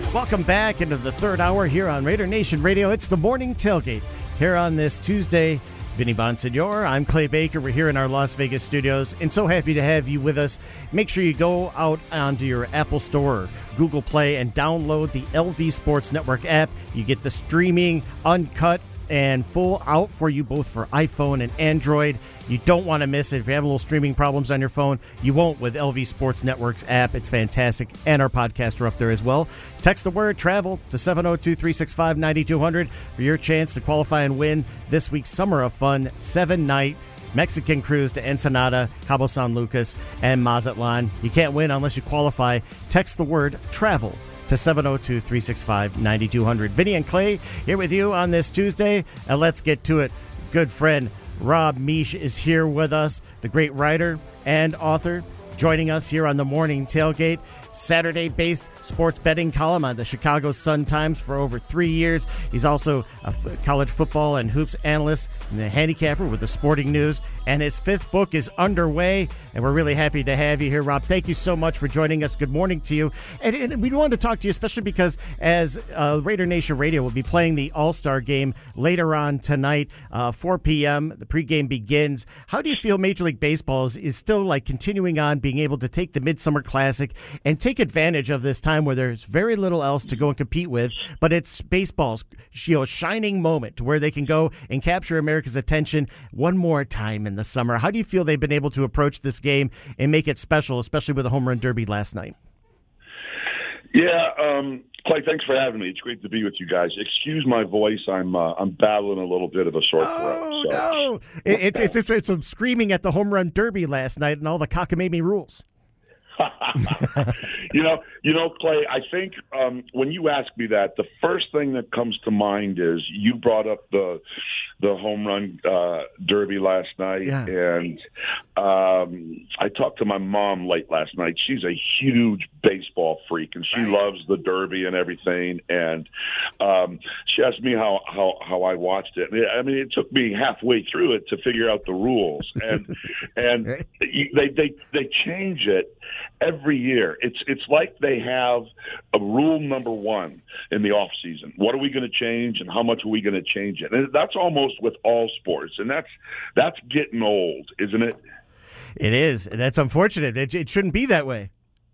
Welcome back into the third hour here on Raider Nation Radio. It's the morning tailgate here on this Tuesday. Vinny Bonsignor, I'm Clay Baker. We're here in our Las Vegas studios and so happy to have you with us. Make sure you go out onto your Apple Store or Google Play and download the LV Sports Network app. You get the streaming, uncut, and full out for you both for iPhone and Android. You don't want to miss it. If you have a little streaming problems on your phone, you won't with LV Sports Network's app. It's fantastic, and our podcasts are up there as well. Text the word travel to 702-365-9200 for your chance to qualify and win this week's Summer of Fun 7-night Mexican cruise to Ensenada, Cabo San Lucas, and Mazatlan. You can't win unless you qualify. Text the word travel to 702-365-9200. Vinny and Clay here with you on this Tuesday, and let's get to it. Good friend Rob Meach is here with us, the great writer and author, joining us here on the Morning Tailgate. Saturday-based sports betting column on the Chicago Sun-Times for over 3 years. He's also a college football and hoops analyst and a handicapper with the Sporting News. And his fifth book is underway, and we're really happy to have you here, Rob. Thank you so much for joining us. Good morning to you. And we wanted to talk to you, especially because as Raider Nation Radio will be playing the All-Star game later on tonight, 4 p.m. The pregame begins. How do you feel Major League Baseball is still like continuing on, being able to take the Midsummer Classic and take advantage of this time where there's very little else to go and compete with, but it's baseball's shining moment to where they can go and capture America's attention one more time in the summer? How do you feel they've been able to approach this game and make it special, especially with the home run derby last night? Yeah, Clay, thanks for having me. It's great to be with you guys. Excuse my voice. I'm battling a little bit of a sore throat. So. No. It's some screaming at the home run derby last night and all the cockamamie rules. You know, Clay, I think when you ask me that, the first thing that comes to mind is you brought up the home run derby last night. Yeah. And I talked to my mom late last night. She's a huge baseball freak, and she loves the derby and everything. And she asked me how I watched it. I mean, it took me halfway through it to figure out the rules. And they change it every year. It's like they have a rule number one in the off season. What are we going to change, and how much are we going to change it? And that's almost with all sports, and that's getting old, isn't it? It is. That's unfortunate. It shouldn't be that way.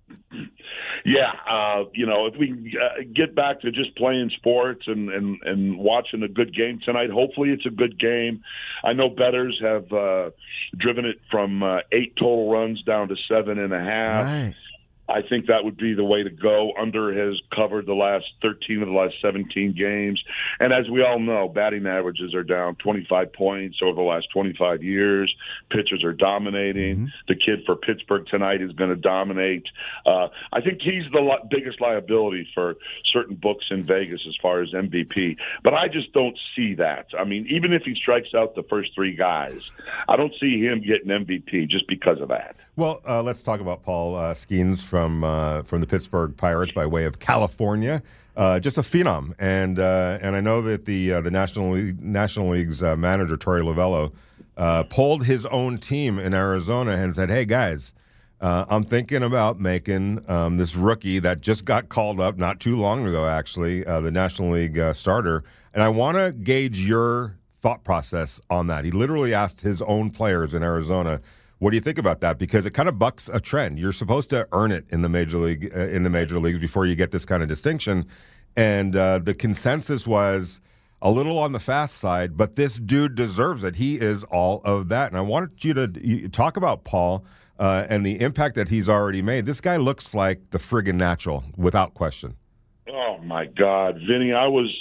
Yeah, if we get back to just playing sports and watching a good game tonight, hopefully it's a good game. I know bettors have driven it from 8 total runs down to 7.5. Right. I think that would be the way to go. Under has covered the last 13 of the last 17 games. And as we all know, batting averages are down 25 points over the last 25 years. Pitchers are dominating. Mm-hmm. The kid for Pittsburgh tonight is going to dominate. I think he's the biggest liability for certain books in Vegas as far as MVP. But I just don't see that. I mean, even if he strikes out the first 3 guys, I don't see him getting MVP just because of that. Well, let's talk about Paul Skeens from the Pittsburgh Pirates by way of California. Just a phenom, and I know that the National League's manager Torey Lovello polled his own team in Arizona and said, "Hey guys, I'm thinking about making this rookie that just got called up not too long ago, actually, the National League starter, and I want to gauge your thought process on that." He literally asked his own players in Arizona, what do you think about that? Because it kind of bucks a trend. You're supposed to earn it in the major leagues before you get this kind of distinction. And the consensus was a little on the fast side, but this dude deserves it. He is all of that. And I wanted you to talk about Paul and the impact that he's already made. This guy looks like the friggin' natural, without question. Oh my God, Vinny!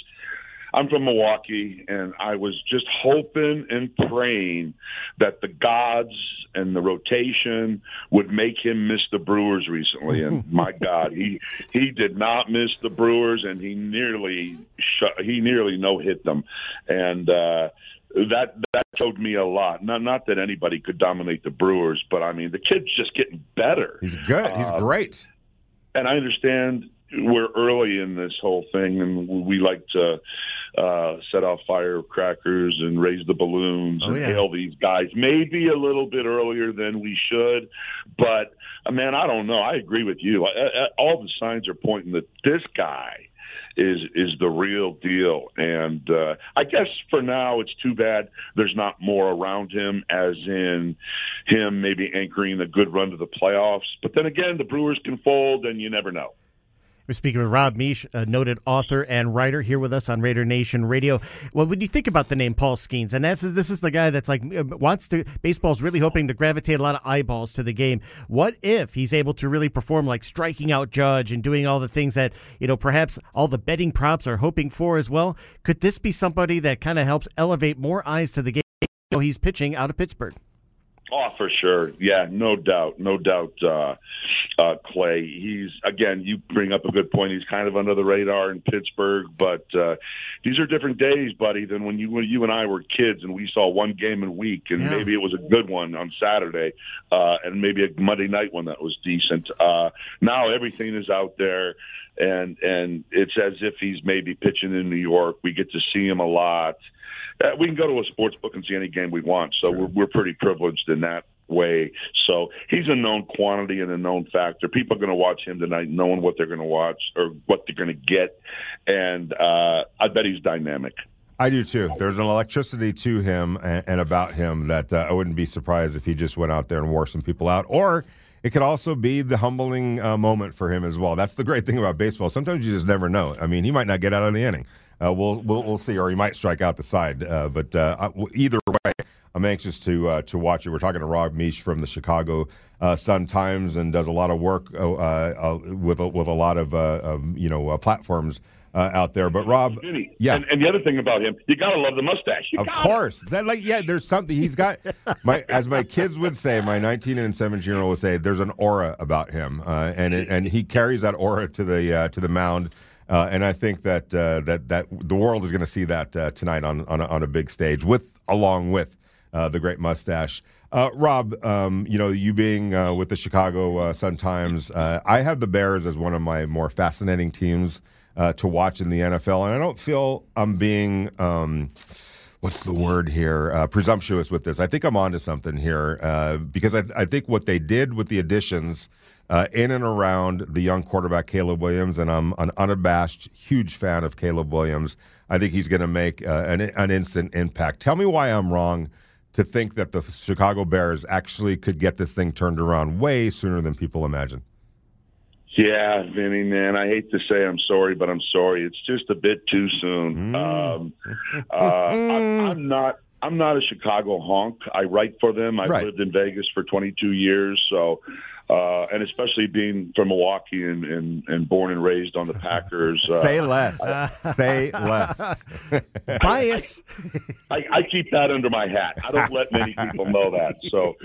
I'm from Milwaukee, and I was just hoping and praying that the gods and the rotation would make him miss the Brewers recently. And my God, he did not miss the Brewers, and he nearly no-hit them. And that showed me a lot. Not that anybody could dominate the Brewers, but I mean, the kid's just getting better. He's good. He's great. And I understand we're early in this whole thing, and we like to set off firecrackers and raise the balloons and hail these guys maybe a little bit earlier than we should. But, man, I don't know. I agree with you. All the signs are pointing that this guy is the real deal. And I guess for now it's too bad there's not more around him, as in him maybe anchoring a good run to the playoffs. But then again, the Brewers can fold, and you never know. We're speaking with Rob Meach, a noted author and writer, here with us on Raider Nation Radio. Well, when you think about the name Paul Skenes, and this is the guy that's like baseball's really hoping to gravitate a lot of eyeballs to the game. What if he's able to really perform, like striking out Judge and doing all the things that, perhaps all the betting props are hoping for as well? Could this be somebody that kind of helps elevate more eyes to the game? He's pitching out of Pittsburgh. Oh, for sure. Yeah, no doubt. Clay, you bring up a good point. He's kind of under the radar in Pittsburgh, but these are different days, buddy, than when you and I were kids and we saw one game a week, and maybe it was a good one on Saturday, and maybe a Monday night one that was decent. Now everything is out there, and it's as if he's maybe pitching in New York. We get to see him a lot. We can go to a sports book and see any game we want, so we're pretty privileged in that way. So he's a known quantity and a known factor. People are going to watch him tonight knowing what they're going to watch or what they're going to get, and I bet he's dynamic. I do too. There's an electricity to him and about him that I wouldn't be surprised if he just went out there and wore some people out. Or it could also be the humbling moment for him as well. That's the great thing about baseball. Sometimes you just never know. I mean, he might not get out of the inning. We'll see, or he might strike out the side. But either way, I'm anxious to watch it. We're talking to Rob Meach from the Chicago Sun-Times, and does a lot of work with a lot of platforms out there. But Rob, yeah, and the other thing about him, you gotta love the mustache. Of course, there's something he's got. As my kids would say, my 19 and 17-year-old would say, there's an aura about him, and he carries that aura to the mound. And I think that the world is going to see that tonight on a big stage, along with the great mustache. Rob, you being with the Chicago Sun-Times, I have the Bears as one of my more fascinating teams to watch in the NFL, and I don't feel I'm being what's the word here? Presumptuous with this. I think I'm onto something here because I think what they did with the additions in and around the young quarterback Caleb Williams, and I'm an unabashed huge fan of Caleb Williams. I think he's going to make an instant impact. Tell me why I'm wrong to think that the Chicago Bears actually could get this thing turned around way sooner than people imagine. Yeah, Vinny, man, I hate to say I'm sorry, but I'm sorry. It's just a bit too soon. I'm not a Chicago honk. I write for them. I've lived in Vegas for 22 years, so and especially being from Milwaukee and born and raised on the Packers. Say less. Say less. Bias. I keep that under my hat. I don't let many people know that. So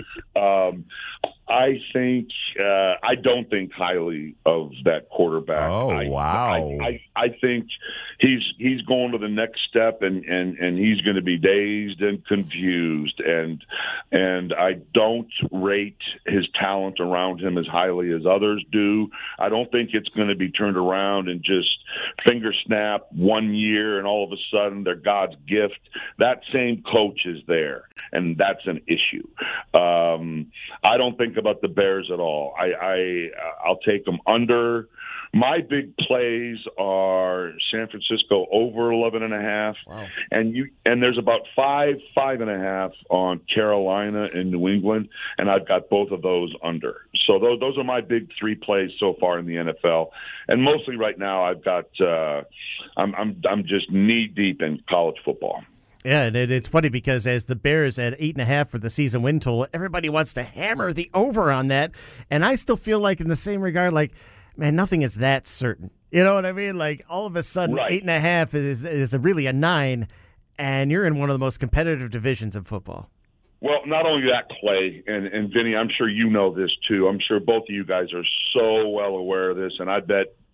I don't think highly of that quarterback. Oh, wow. I think he's going to the next step, and he's going to be dazed and confused, and I don't rate his talent around him as highly as others do. I don't think it's going to be turned around and just finger snap 1 year and all of a sudden they're God's gift. That same coach is there, and that's an issue. I don't think about the Bears at all. I'll take them under. My big plays are San Francisco over 11.5, wow. and there's about 5.5 on Carolina and New England, and I've got both of those under. So those are my big three plays so far in the NFL, and mostly right now I've got I'm just knee deep in college football. Yeah, and it's funny because as the Bears at 8.5 for the season win total, everybody wants to hammer the over on that, and I still feel like in the same regard, like, man, nothing is that certain. You know what I mean? Like, all of a sudden, 8.5 is really a 9, and you're in one of the most competitive divisions of football. Well, not only that, Clay, and Vinny, I'm sure you know this too. I'm sure both of you guys are so well aware of this, and I bet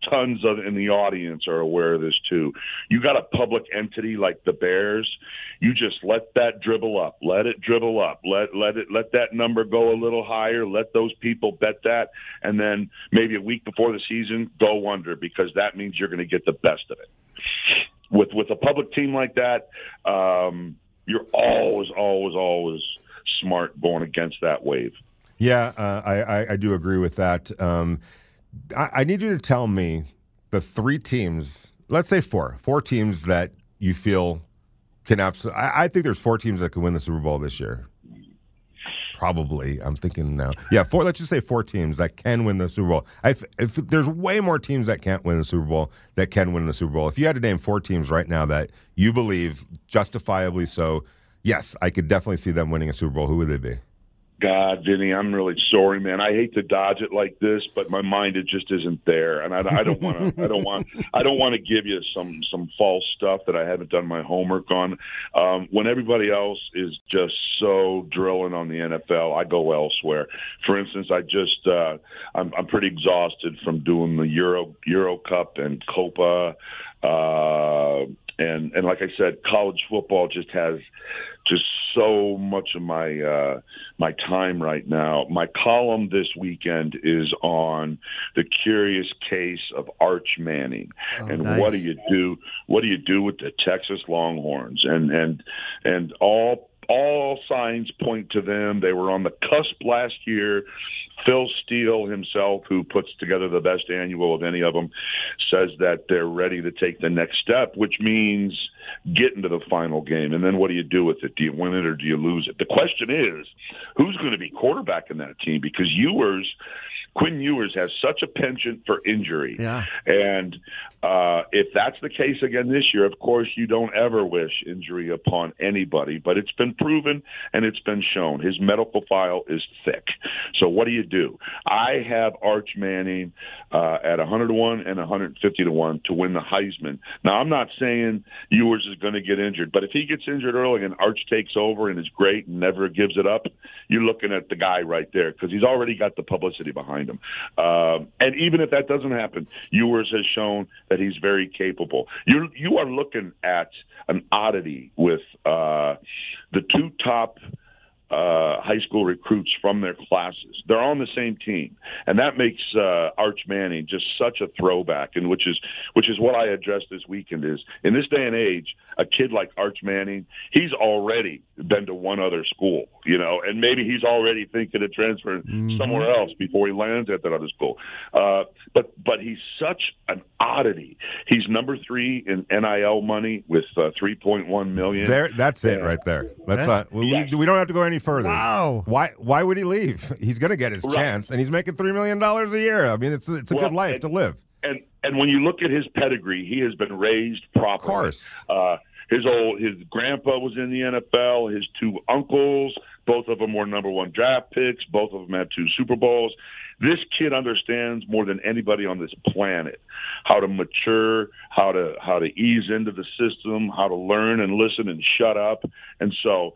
tons of in the audience are aware of this too. You got a public entity like the Bears, you just let that dribble up. Let it dribble up. Let that number go a little higher. Let those people bet that, and then maybe a week before the season, go under, because that means you're going to get the best of it. With a public team like that, you're always smart going against that wave. Yeah, I do agree with that. I need you to tell me the 3 teams, let's say 4 teams that you feel can absolutely. I think there's 4 teams that can win the Super Bowl this year. Probably, I'm thinking now. Yeah, 4. Let's just say 4 teams that can win the Super Bowl. If there's way more teams that can't win the Super Bowl that can win the Super Bowl. If you had to name 4 teams right now that you believe justifiably so, yes, I could definitely see them winning a Super Bowl. Who would they be? God, Vinny, I'm really sorry, man. I hate to dodge it like this, but my mind, it just isn't there, and I don't want to give you some false stuff that I haven't done my homework on. When everybody else is just so drilling on the NFL, I go elsewhere. For instance, I'm pretty exhausted from doing the Euro Cup and Copa, and like I said, college football just has just so much of my my time right now. My column this weekend is on the curious case of Arch Manning, and nice. What do you do? What do you do with the Texas Longhorns? And all signs point to them. They were on the cusp last year. Phil Steele himself, who puts together the best annual of any of them, says that they're ready to take the next step, which means get into the final game. And then what do you do with it? Do you win it or do you lose it? The question is, who's going to be quarterback in that team? Because Quinn Ewers has such a penchant for injury. Yeah. And if that's the case again this year, of course, you don't ever wish injury upon anybody, but it's been proven and it's been shown. His medical file is thick. So what do? I have Arch Manning at 100-1 and 150-1 to win the Heisman. Now, I'm not saying Ewers is going to get injured, but if he gets injured early and Arch takes over and is great and never gives it up, you're looking at the guy right there, because he's already got the publicity behind him. And even if that doesn't happen, Ewers has shown that he's very capable. You are looking at an oddity with the 2 top high school recruits from their classes. They're on the same team, and that makes Arch Manning just such a throwback. And which is what I addressed this weekend. Is in this day and age, a kid like Arch Manning, he's already been to one other school, and maybe he's already thinking of transferring somewhere else before he lands at that other school. But he's such an oddity. He's number 3 in NIL money with $3.1 million. That's it right there. That's not. We don't have to go any further. Wow. Why would he leave? He's going to get his chance, and he's making $3 million a year. I mean, it's a good life to live. And when you look at his pedigree, he has been raised properly. Of course. His grandpa was in the NFL. His 2 uncles, both of them were number 1 draft picks. Both of them had 2 Super Bowls. This kid understands more than anybody on this planet how to mature, how to ease into the system, how to learn and listen and shut up. And so,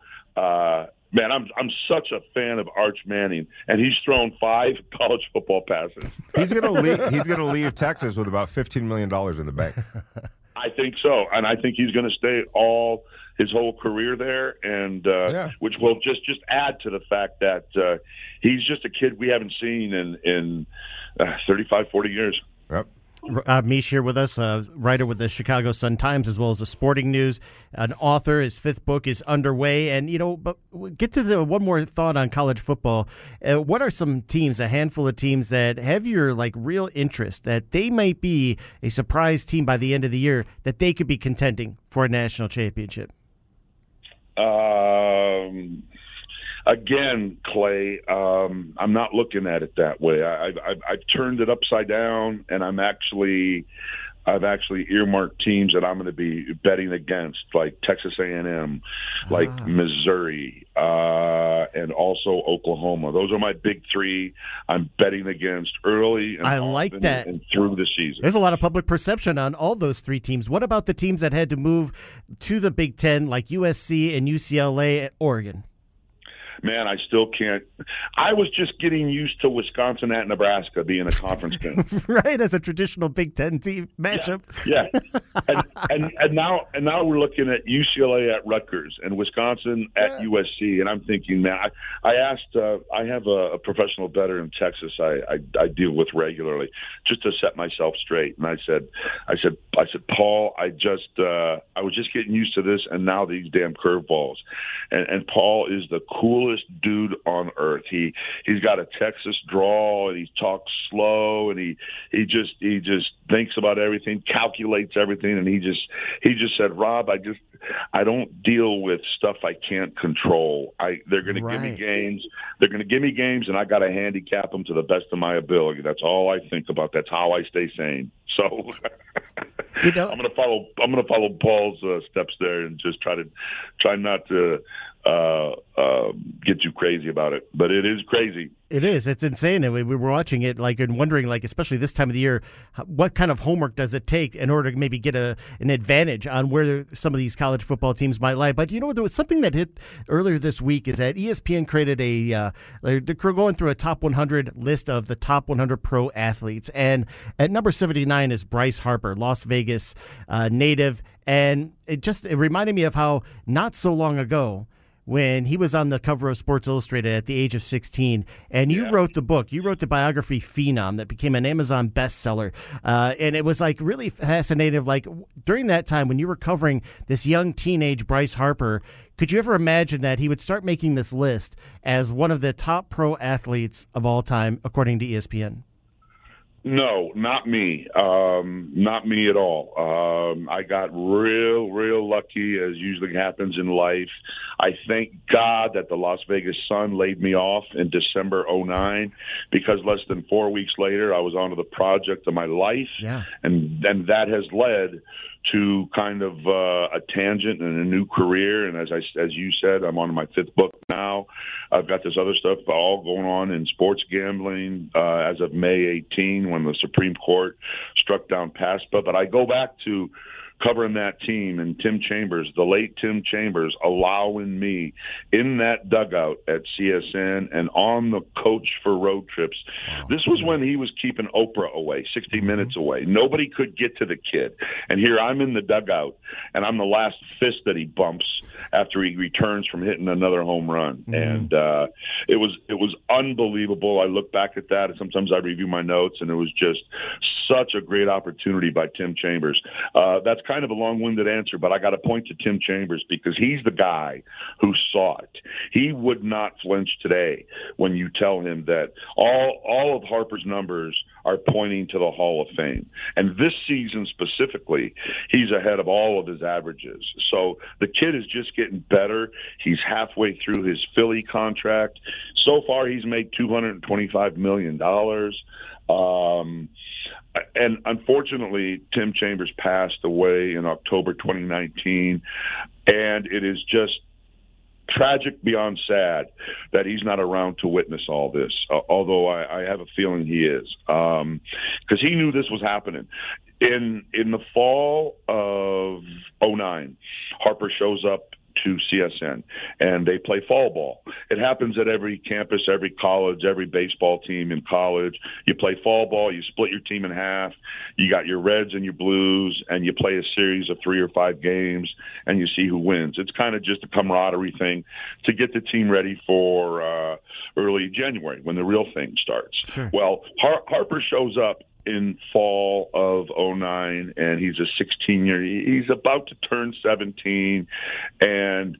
man, I'm such a fan of Arch Manning, and he's thrown 5 college football passes. He's gonna leave Texas with about $15 million in the bank. I think so, and I think he's going to stay his whole career there, and which will just add to the fact that he's just a kid we haven't seen in 35, 40 years. Yep. Mish here with us, a writer with the Chicago Sun-Times as well as the Sporting News, an author. His 5th book is underway. And, but we'll get to one more thought on college football. What are some teams, a handful of teams that have your real interest, that they might be a surprise team by the end of the year, that they could be contending for a national championship? Again, Clay, I'm not looking at it that way. I've turned it upside down, and I've actually earmarked teams that I'm going to be betting against, like Texas A&M, like Missouri, and also Oklahoma. Those are my big 3 I'm betting against early and I like that. And through the season. There's a lot of public perception on all those 3 teams. What about the teams that had to move to the Big Ten, like USC and UCLA and Oregon? man, I still can't. I was just getting used to Wisconsin at Nebraska being a conference game, right? As a traditional Big Ten team matchup. Yeah, and now we're looking at UCLA at Rutgers and Wisconsin at USC, and I'm thinking, man, I asked. I have a professional bettor in Texas I deal with regularly, just to set myself straight, and I said, Paul, I was just getting used to this, and now these damn curveballs, and Paul is the coolest dude on earth. He's got a Texas drawl, and he talks slow, and he just thinks about everything, calculates everything, and he just said, Rob, I don't deal with stuff I can't control. They're going to give me games. They're going to give me games, and I got to handicap them to the best of my ability. That's all I think about. That's how I stay sane. So I'm going to follow Paul's steps there, and just try not to get too crazy about it. But it is crazy. It is. It's insane. And we were watching it and wondering, especially this time of the year, what kind of homework does it take in order to maybe get an advantage on where some of these college football teams might lie. But, there was something that hit earlier this week is that ESPN created they're going through a top 100 list of the top 100 pro athletes. And at number 79 is Bryce Harper, Las Vegas native. And it reminded me of how not so long ago, when he was on the cover of Sports Illustrated at the age of 16, and you wrote the book. You wrote the biography Phenom that became an Amazon bestseller, and it was really fascinating. During that time when you were covering this young teenage Bryce Harper, could you ever imagine that he would start making this list as one of the top pro athletes of all time, according to ESPN? No, not me. Not me at all. I got real lucky, as usually happens in life. I thank God that the Las Vegas Sun laid me off in December 2009, because less than 4 weeks later, I was onto the project of my life. Yeah. And that has led to kind of a tangent and a new career. And as you said, I'm on my 5th book now. I've got this other stuff all going on in sports gambling as of May 18, when the Supreme Court struck down PASPA. But I go back to covering that team, and Tim Chambers, the late Tim Chambers, allowing me in that dugout at CSN and on the coach for road trips. Wow. This was when he was keeping Oprah away, 60 Minutes away. Nobody could get to the kid. And here I'm in the dugout, and I'm the last fist that he bumps after he returns from hitting another home run. And it was unbelievable. I look back at that, and sometimes I review my notes, and it was just such a great opportunity by Tim Chambers. That's kind of a long-winded answer, but I got to point to Tim Chambers, because he's the guy who saw it. He would not flinch today when you tell him that all of Harper's numbers are pointing to the Hall of Fame. And this season specifically, he's ahead of all of his averages. So the kid is just getting better. He's halfway through his Philly contract. So far, he's made $225 million. And unfortunately, Tim Chambers passed away in October 2019, and it is just tragic beyond sad that he's not around to witness all this, although I have a feeling he is, because he knew this was happening. In the fall of 2009, Harper shows up to CSN, and they play fall ball. It happens at every campus, every college, every baseball team in college. You play fall ball, you split your team in half, you got your Reds and your Blues, and you play a series of 3 or 5 games, and you see who wins. It's kind of just a camaraderie thing to get the team ready for early January, when the real thing starts. Sure. Well, Harper shows up in fall of 2009, and he's a 16-year. He's about to turn 17, and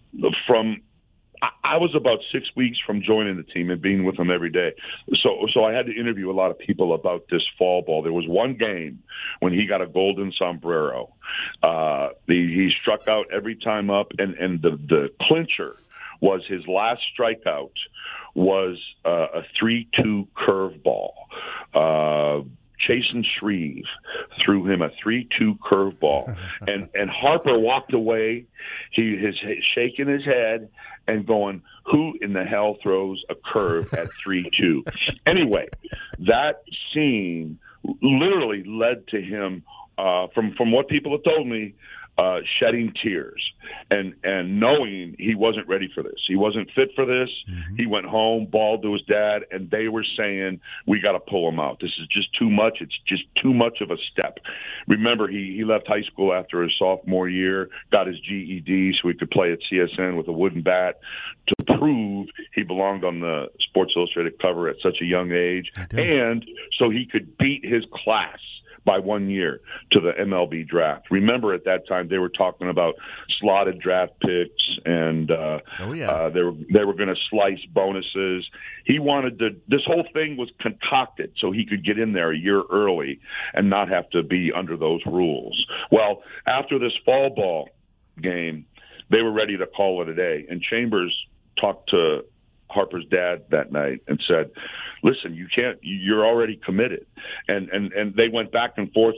I was about 6 weeks from joining the team and being with them every day. So I had to interview a lot of people about this fall ball. There was one game when he got a golden sombrero. He struck out every time up, and the clincher was his last strikeout was a 3-2 curveball. Chasen Shreve threw him a 3-2 curveball, and Harper walked away. He is shaking his head and going, "Who in the hell throws a curve at 3-2?" Anyway, that scene literally led to him, from what people have told me, shedding tears and knowing he wasn't ready for this. He wasn't fit for this. Mm-hmm. He went home, bawled to his dad, and they were saying, we got to pull him out. This is just too much. It's just too much of a step. Remember, he left high school after his sophomore year, got his GED so he could play at CSN with a wooden bat to prove he belonged on the Sports Illustrated cover at such a young age, and so he could beat his class by 1 year to the MLB draft. Remember, at that time, they were talking about slotted draft picks, and they were going to slice bonuses. He wanted to. This whole thing was concocted so he could get in there a year early and not have to be under those rules. Well, after this fall ball game, they were ready to call it a day, and Chambers talked to Harper's dad that night and said, listen, you're already committed. And they went back and forth.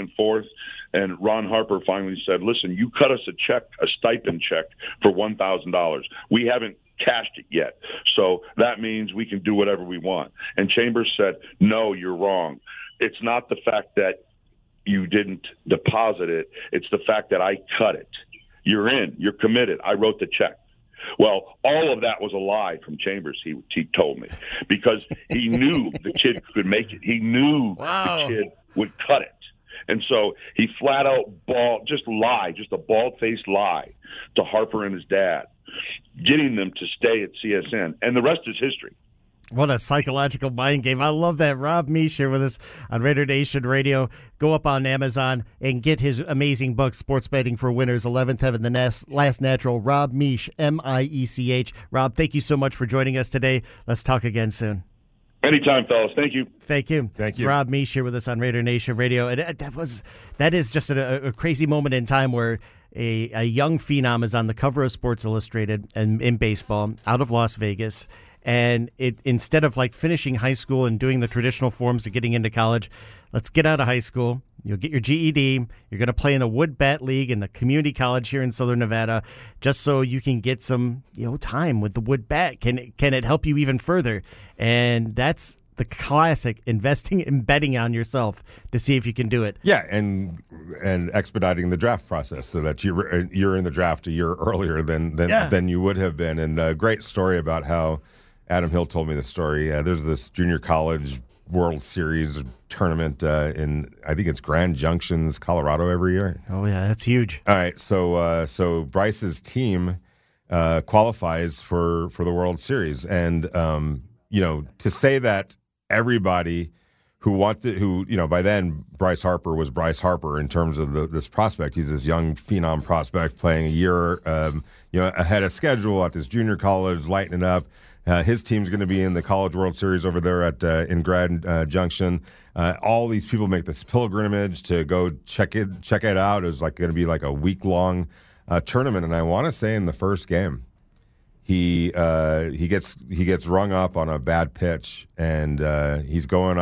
And Ron Harper finally said, listen, you cut us a stipend check for $1,000. We haven't cashed it yet. So that means we can do whatever we want. And Chambers said, no, you're wrong. It's not the fact that you didn't deposit it. It's the fact that I cut it. You're in. You're committed. I wrote the check. Well, all of that was a lie from Chambers, he told me, because he knew the kid could make it. He knew the kid would cut it. And so he flat out just a bald-faced lie to Harper and his dad, getting them to stay at CSN. And the rest is history. What a psychological mind game. I love that. Rob Meach here with us on Raider Nation Radio. Go up on Amazon and get his amazing book, Sports Betting for Winners, 11th Heaven, the Last Natural. Rob Meach, M-I-E-C-H. Rob, thank you so much for joining us today. Let's talk again soon. Anytime, fellas. Thank you. Thank you. Thank you. Rob Meach here with us on Raider Nation Radio. And that is just a crazy moment in time where a young phenom is on the cover of Sports Illustrated and in baseball out of Las Vegas. And instead of like finishing high school and doing the traditional forms of getting into college, let's get out of high school. You'll get your GED. You're going to play in a wood bat league in the community college here in Southern Nevada, just so you can get some time with the wood bat. Can it help you even further? And that's the classic investing and betting on yourself to see if you can do it. Yeah, and expediting the draft process so that you're in the draft a year earlier than you would have been. And a great story about how Adam Hill told me the story. There's this junior college World Series tournament in, I think it's Grand Junctions, Colorado, every year. Oh yeah, that's huge. All right, so Bryce's team qualifies for the World Series, and to say that everybody by then Bryce Harper was Bryce Harper in terms of this prospect. He's this young phenom prospect playing a year ahead of schedule at this junior college, lighting it up. His team's going to be in the College World Series over there in Grand Junction. All these people make this pilgrimage to go check it out. It was going to be like a week-long tournament, and I want to say in the first game, he gets rung up on a bad pitch, and he's going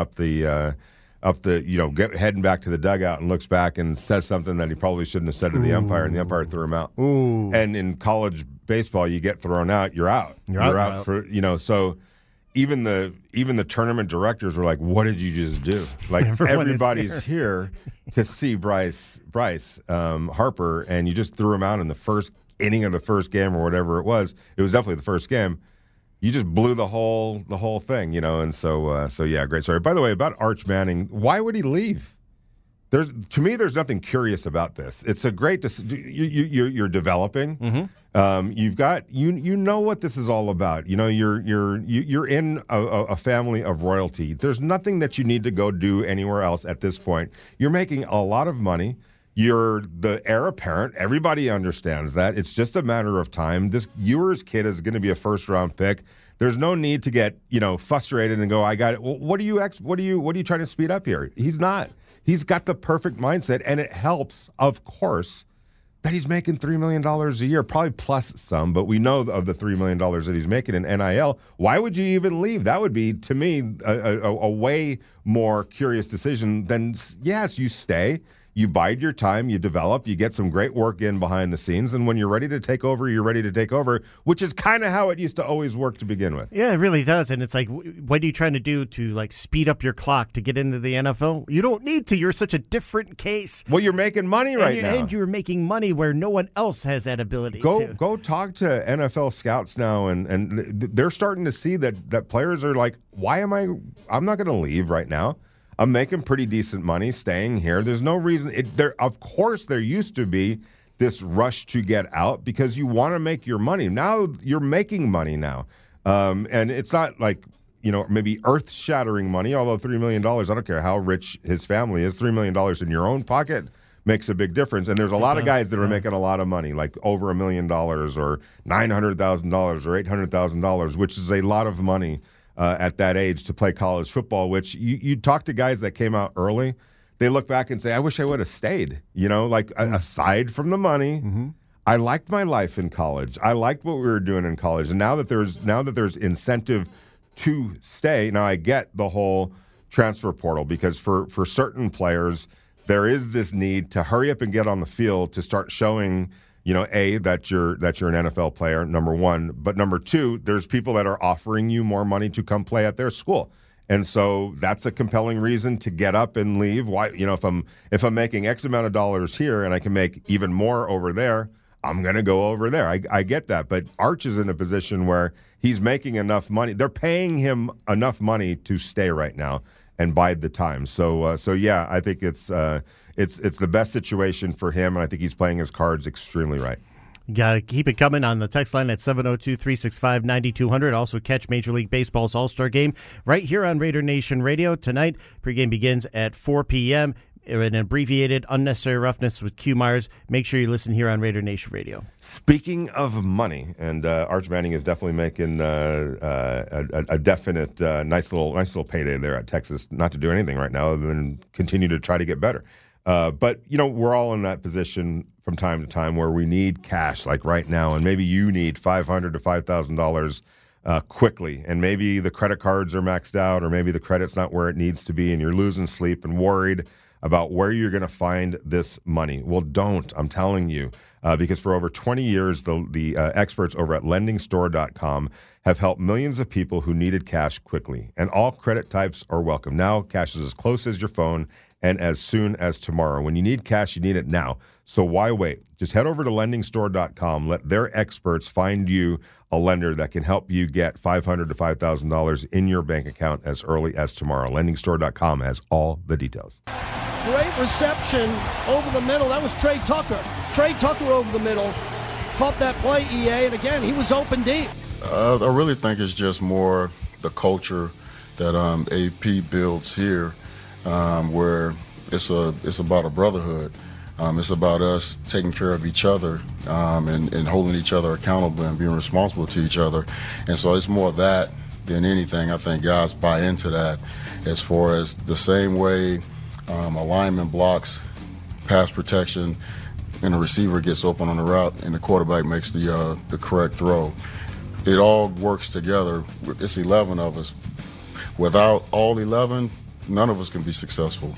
heading back to the dugout and looks back and says something that he probably shouldn't have said to the umpire, and the umpire threw him out. Ooh. And in college baseball, you get thrown out, you're out. You're out for so even the tournament directors were like, "What did you just do?" Like everybody's here to see Bryce Harper, and you just threw him out in the first inning of the first game or whatever it was. It was definitely the first game. You just blew the whole thing, and so yeah, great story. By the way, about Arch Manning, why would he leave? To me, there's nothing curious about this. It's a great you're developing. Mm-hmm. You've got you know what this is all about. You're in a family of royalty. There's nothing that you need to go do anywhere else at this point. You're making a lot of money. You're the heir apparent. Everybody understands that. It's just a matter of time. This Ewers kid is going to be a first-round pick. There's no need to get frustrated and go, "I got it." Well, what are you trying to speed up here? He's not. He's got the perfect mindset, and it helps, of course, that he's making $3 million a year, probably plus some. But we know of the $3 million that he's making in NIL. Why would you even leave? That would be, to me, a way more curious decision than yes, you stay. You bide your time, you develop, you get some great work in behind the scenes, and when you're ready to take over, you're ready to take over, which is kind of how it used to always work to begin with. Yeah, it really does. And it's like, what are you trying to do to like speed up your clock to get into the NFL? You don't need to. You're such a different case. Well, you're making money right now. And you're making money where no one else has that ability to. Go talk to NFL scouts now, and they're starting to see that players are like, I'm not going to leave right now. I'm making pretty decent money staying here. There's no reason. Of course, there used to be this rush to get out because you want to make your money. Now you're making money now. And it's not like, maybe earth-shattering money, although $3 million, I don't care how rich his family is, $3 million in your own pocket makes a big difference. And there's a lot of guys that are making a lot of money, like over $1 million or $900,000 or $800,000, which is a lot of money at that age to play college football, which you talk to guys that came out early, they look back and say, I wish I would have stayed. Aside from the money, I liked my life in college. I liked what we were doing in college. And now that there's incentive to stay, now I get the whole transfer portal because for certain players, there is this need to hurry up and get on the field to start showing that you're an NFL player, number one. But number two, there's people that are offering you more money to come play at their school. And so that's a compelling reason to get up and leave. Why, if I'm making X amount of dollars here and I can make even more over there, I'm going to go over there. I get that. But Arch is in a position where he's making enough money. They're paying him enough money to stay right now and bide the time. So yeah, I think it's the best situation for him, and I think he's playing his cards extremely right. You got to keep it coming on the text line at 702-365-9200. Also catch Major League Baseball's All-Star Game right here on Raider Nation Radio. Tonight, pregame begins at 4 p.m. An abbreviated Unnecessary Roughness with Q Myers. Make sure you listen here on Raider Nation Radio. Speaking of money, and Arch Manning is definitely making a definite nice little payday there at Texas. Not to do anything right now other than continue to try to get better. But we're all in that position from time to time where we need cash, like right now, and maybe you need $500 to $5,000 quickly, and maybe the credit cards are maxed out, or maybe the credit's not where it needs to be, and you're losing sleep and worried about where you're going to find this money. Well, don't. I'm telling you, because for over 20 years, the experts over at LendingStore.com have helped millions of people who needed cash quickly, and all credit types are welcome. Now, cash is as close as your phone and as soon as tomorrow. When you need cash, you need it now. So why wait? Just head over to LendingStore.com. Let their experts find you a lender that can help you get $500 to $5,000 in your bank account as early as tomorrow. LendingStore.com has all the details. Great reception over the middle. That was Trey Tucker. Trey Tucker over the middle. Caught that play, EA, and again, he was open deep. I really think it's just more the culture that AP builds here, where it's about a brotherhood. It's about us taking care of each other and holding each other accountable and being responsible to each other. And so it's more that than anything. I think guys buy into that as far as the same way a lineman blocks pass protection and the receiver gets open on the route and the quarterback makes the correct throw. It all works together. It's 11 of us. Without all 11, none of us can be successful.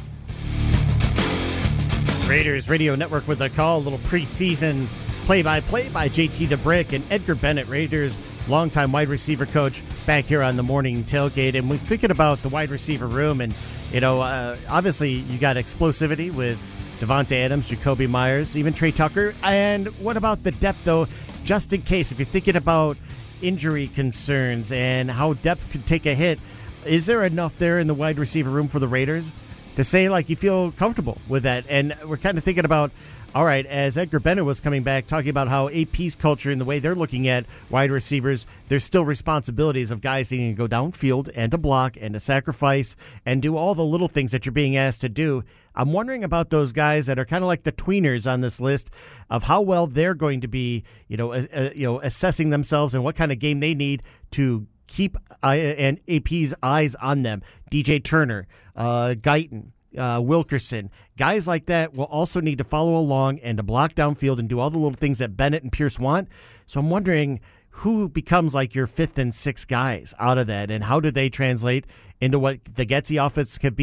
Raiders Radio Network with a call, a little preseason play-by-play by JT the Brick and Edgar Bennett, Raiders longtime wide receiver coach, back here on the morning tailgate. And we're thinking about the wide receiver room, and obviously you got explosivity with Devontae Adams, Jacoby Myers, even Trey Tucker. And what about the depth, though, just in case, if you're thinking about injury concerns and how depth could take a hit, is there enough there in the wide receiver room for the Raiders to say, like, you feel comfortable with that? And we're kind of thinking about, all right, as Edgar Bennett was coming back, talking about how AP's culture and the way they're looking at wide receivers, there's still responsibilities of guys needing to go downfield and to block and to sacrifice and do all the little things that you're being asked to do. I'm wondering about those guys that are kind of like the tweeners on this list of how well they're going to be, assessing themselves and what kind of game they need to keep and AP's eyes on them. DJ Turner, Guyton, Wilkerson, guys like that will also need to follow along and to block downfield and do all the little things that Bennett and Pierce want. So I'm wondering who becomes like your fifth and sixth guys out of that, and how do they translate into what the Getsy offense could be,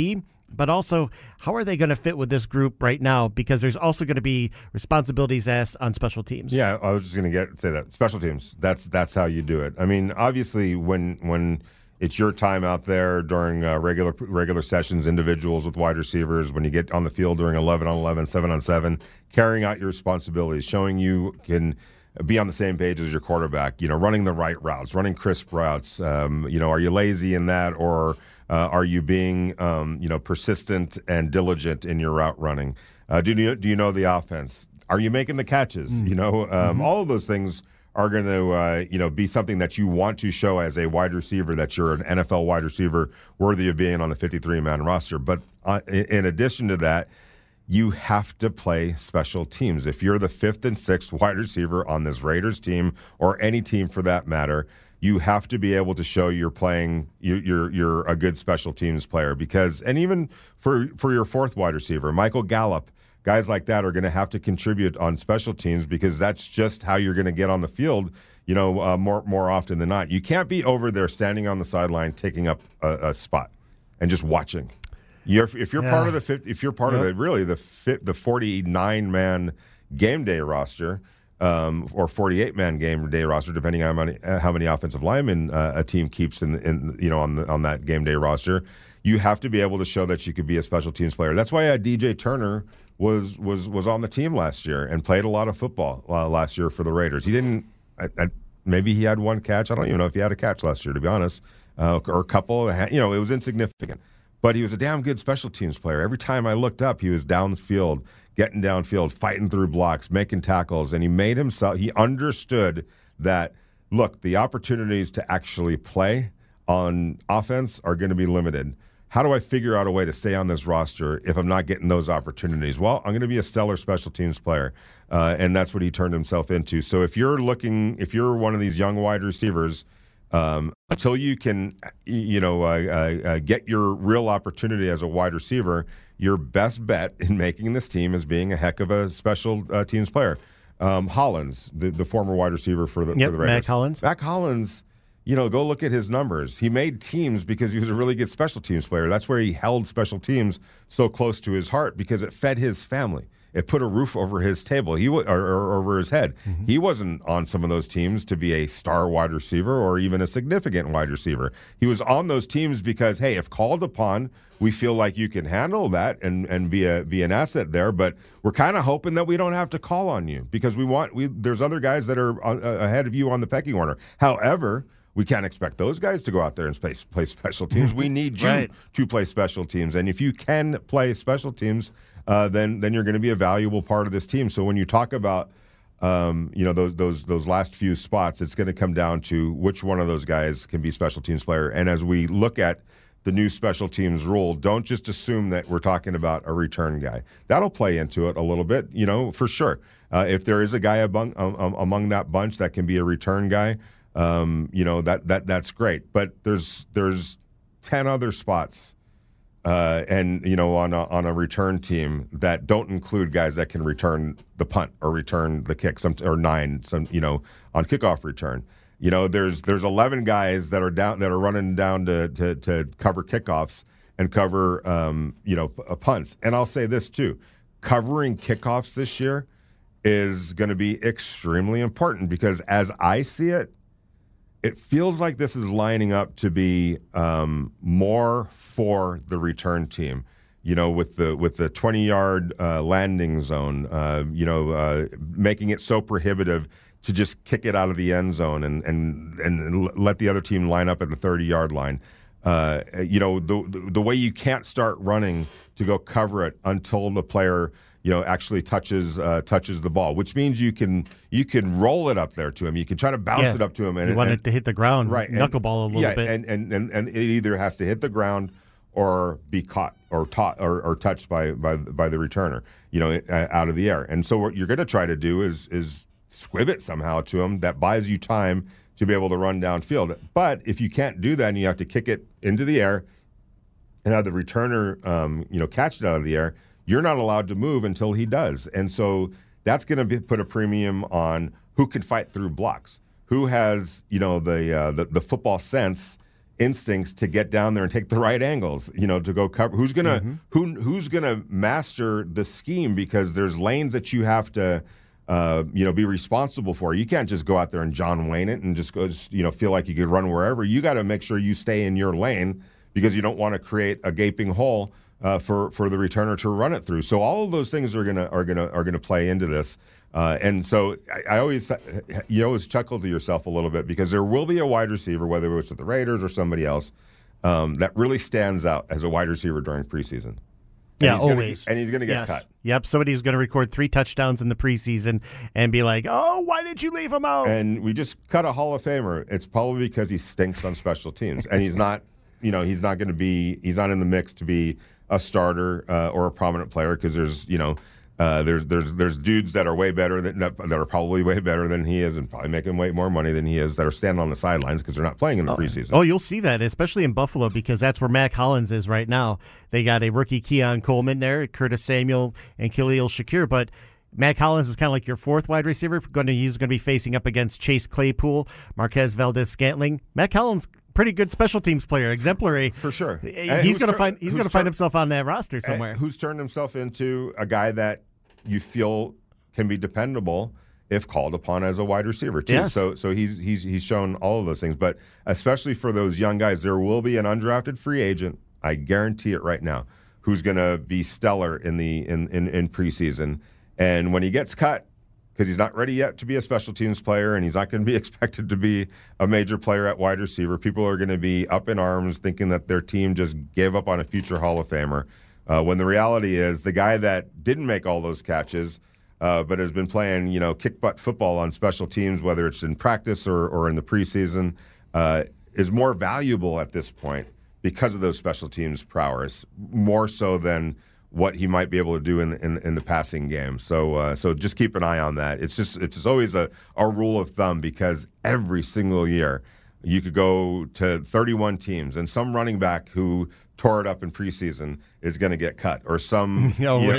But also, how are they going to fit with this group right now? Because there's also going to be responsibilities asked on special teams. Yeah, I was just going to say that. Special teams, that's how you do it. I mean, obviously, when it's your time out there during regular sessions, individuals with wide receivers, when you get on the field during 11-on-11, 7-on-7, carrying out your responsibilities, showing you can be on the same page as your quarterback, running the right routes, running crisp routes. Are you lazy in that, or are you being, persistent and diligent in your route running? Do you know the offense? Are you making the catches? All of those things are going to, be something that you want to show as a wide receiver, that you're an NFL wide receiver worthy of being on the 53-man roster. But in addition to that, you have to play special teams. If you're the 5th and 6th wide receiver on this Raiders team, or any team for that matter, you have to be able to show you're playing, you're a good special teams player. And even for your 4th wide receiver, Michael Gallup, guys like that are going to have to contribute on special teams, because that's just how you're going to get on the field, more often than not. You can't be over there standing on the sideline taking up a spot and just watching. If you're part of the 49-man game day roster, or 48-man game day roster, depending on how many offensive linemen a team keeps on that game day roster, you have to be able to show that you could be a special teams player. That's why DJ Turner was on the team last year and played a lot of football last year for the Raiders. He didn't. Maybe he had one catch. I don't even know if he had a catch last year, to be honest, or a couple. It was insignificant. But he was a damn good special teams player. Every time I looked up, he was down the field, getting downfield, fighting through blocks, making tackles, and he understood that, look, the opportunities to actually play on offense are going to be limited. How do I figure out a way to stay on this roster if I'm not getting those opportunities? Well, I'm going to be a stellar special teams player, and that's what he turned himself into. So if you're one of these young wide receivers, until you can, get your real opportunity as a wide receiver, your best bet in making this team is being a heck of a special teams player. Hollins, the former wide receiver for the Raiders. Mac Hollins, go look at his numbers. He made teams because he was a really good special teams player. That's where he held special teams so close to his heart, because it fed his family. It put a roof over his table, or over his head. Mm-hmm. He wasn't on some of those teams to be a star wide receiver or even a significant wide receiver. He was on those teams because, hey, if called upon, we feel like you can handle that and be an asset there. But we're kind of hoping that we don't have to call on you, because there's other guys that are ahead of you on the pecking order. However, we can't expect those guys to go out there and play special teams. We need you to play special teams. And if you can play special teams, then you're going to be a valuable part of this team. So when you talk about those last few spots, it's going to come down to which one of those guys can be special teams player. And as we look at the new special teams rule, don't just assume that we're talking about a return guy. That'll play into it a little bit, for sure. If there is a guy among that bunch that can be a return guy, that's great. But there's 10 other spots, on a return team that don't include guys that can return the punt or return the kick, on kickoff return. There's 11 guys that are running down to cover kickoffs and cover punts. And I'll say this too, covering kickoffs this year is going to be extremely important, because as I see it, it feels like this is lining up to be more for the return team. With the 20-yard landing zone, making it so prohibitive to just kick it out of the end zone and let the other team line up at the 30-yard line. The way you can't start running to go cover it until the player actually touches the ball, which means you can roll it up there to him. You can try to bounce it up to him, and you want it to hit the ground, right? Knuckleball a little bit, and it either has to hit the ground or be caught or touched by the returner, out of the air. And so what you're going to try to do is squib it somehow to him. That buys you time to be able to run downfield. But if you can't do that and you have to kick it into the air and have the returner, catch it out of the air, you're not allowed to move until he does. And so that's going to put a premium on who can fight through blocks, who has, the football sense instincts to get down there and take the right angles, to go cover. Who's gonna master the scheme, because there's lanes that you have to be responsible for. You can't just go out there and John Wayne it and just go, feel like you could run wherever. You got to make sure you stay in your lane, because you don't want to create a gaping hole for the returner to run it through. So all of those things are gonna play into this. And so I always, you always chuckle to yourself a little bit, because there will be a wide receiver, whether it's with the Raiders or somebody else, that really stands out as a wide receiver during preseason. Yeah, always. And he's going to get cut. Yep, somebody's going to record 3 touchdowns in the preseason and be like, oh, why did you leave him out? And we just cut a Hall of Famer. It's probably because he stinks on special teams. And he's not, he's not in the mix to be a starter or a prominent player, because there's dudes that are way better that are probably way better than he is, and probably making way more money than he is, that are standing on the sidelines because they're not playing in the preseason. Oh, you'll see that, especially in Buffalo, because that's where Mac Hollins is right now. They got a rookie Keon Coleman there, Curtis Samuel, and Khalil Shakir, but Mac Hollins is kind of like your 4th wide receiver. He's going to be facing up against Chase Claypool, Marquez Valdez-Scantling. Mac Hollins, pretty good special teams player, exemplary for sure. He's going to find himself on that roster somewhere. Who's turned himself into a guy that you feel can be dependable if called upon as a wide receiver too. Yes. So he's shown all of those things, but especially for those young guys, there will be an undrafted free agent, I guarantee it right now, who's going to be stellar in preseason. And when he gets cut, because he's not ready yet to be a special teams player, and he's not going to be expected to be a major player at wide receiver, people are going to be up in arms thinking that their team just gave up on a future Hall of Famer. When the reality is, the guy that didn't make all those catches, but has been playing, kick butt football on special teams, whether it's in practice or in the preseason, is more valuable at this point because of those special teams prowess, more so than what he might be able to do in the passing game. So just keep an eye on that. It's just always a rule of thumb, because every single year you could go to 31 teams, and some running back who tore it up in preseason is going to get cut, or some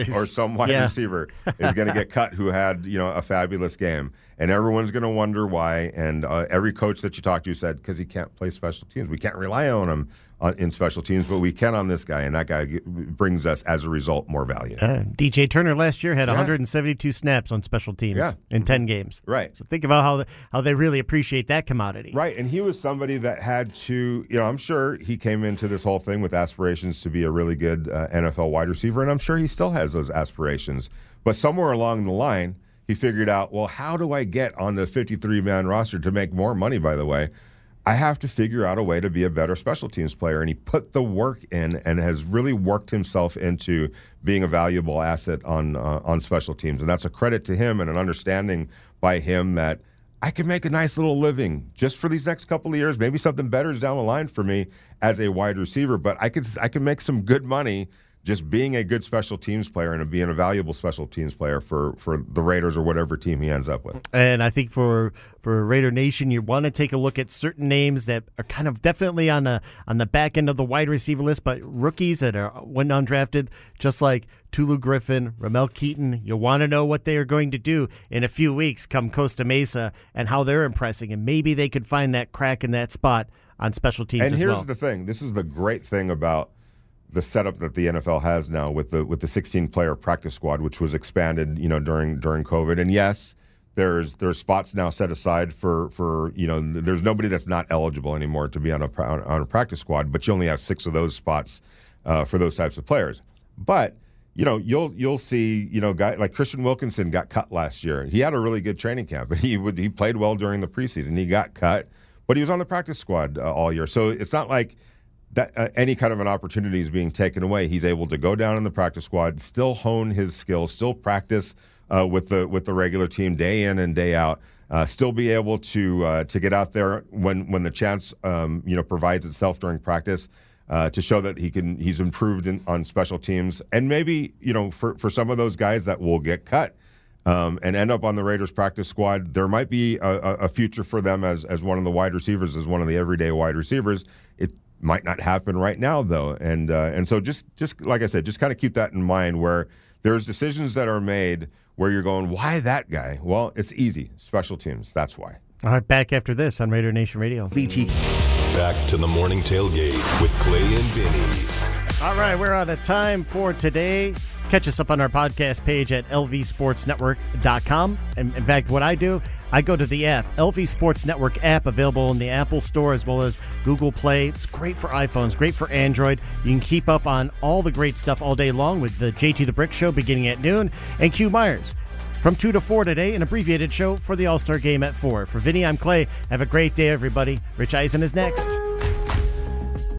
wide receiver is going to get cut who had a fabulous game, and everyone's going to wonder why. And every coach that you talk to said, because he can't play special teams, we can't rely on him in special teams, but we can on this guy, and that guy brings us, as a result, more value. DJ Turner last year had 172 snaps on special teams in 10 games. Right. So think about how they really appreciate that commodity. Right, and he was somebody that had to, I'm sure he came into this whole thing with aspirations to be a really good NFL wide receiver, and I'm sure he still has those aspirations. But somewhere along the line, he figured out, well, how do I get on the 53-man roster to make more money, by the way? I have to figure out a way to be a better special teams player. And he put the work in and has really worked himself into being a valuable asset on special teams. And that's a credit to him, and an understanding by him that I can make a nice little living just for these next couple of years. Maybe something better is down the line for me as a wide receiver, but I can make some good money just being a good special teams player and being a valuable special teams player for the Raiders or whatever team he ends up with. And I think for Raider Nation, you want to take a look at certain names that are kind of definitely on the back end of the wide receiver list, but rookies that went undrafted, just like Tulu Griffin, Ramel Keaton. You want to know what they are going to do in a few weeks come Costa Mesa and how they're impressing, and maybe they could find that crack in that spot on special teams as well. And here's the thing. This is the great thing about the setup that the NFL has now with the 16-player practice squad, which was expanded, during COVID. And yes, there's spots now set aside for there's nobody that's not eligible anymore to be on a practice squad, but you only have 6 of those spots for those types of players. But you'll see guy like Christian Wilkinson got cut last year. He had a really good training camp, but he played well during the preseason. He got cut, but he was on the practice squad all year. So it's not like that any kind of an opportunity is being taken away. He's able to go down in the practice squad, still hone his skills, still practice with the regular team day in and day out, still be able to get out there when the chance provides itself during practice to show that he's improved on special teams, and maybe for some of those guys that will get cut and end up on the Raiders practice squad, there might be a future for them as one of the wide receivers, as one of the everyday wide receivers. It might not happen right now, though, and so just like I said, just kind of keep that in mind, where there's decisions that are made where you're going, why that guy? Well, it's easy. Special teams, that's why. All right, back after this on Raider Nation Radio. BT. Back to the morning tailgate with Clay and Vinny. All right, we're out of time for today. Catch us up on our podcast page at lvsportsnetwork.com. And in fact, what I do, I go to the app, LV Sports Network app, available in the Apple Store as well as Google Play. It's great for iPhones, great for Android. You can keep up on all the great stuff all day long with the JT the Brick Show beginning at noon and Q Myers from 2 to 4 today, an abbreviated show for the All-Star Game at 4. For Vinny, I'm Clay. Have a great day, everybody. Rich Eisen is next.